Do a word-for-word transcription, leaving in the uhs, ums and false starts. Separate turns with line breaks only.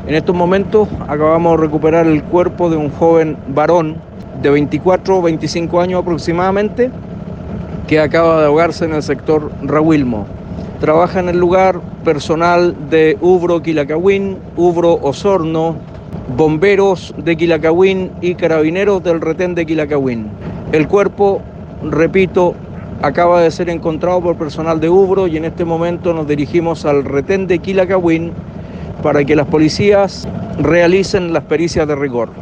En estos momentos acabamos de recuperar el cuerpo de un joven varón de veinticuatro o veinticinco años aproximadamente, que acaba de ahogarse en el sector Rahuilmo. Trabaja en el lugar personal de Ubro Quilacawin, Ubro Osorno, bomberos de Quilacawin y carabineros del retén de Quilacawin. El cuerpo, repito, acaba de ser encontrado por personal de Ubro y en este momento nos dirigimos al retén de Quilacawin para que las policías realicen las pericias de rigor.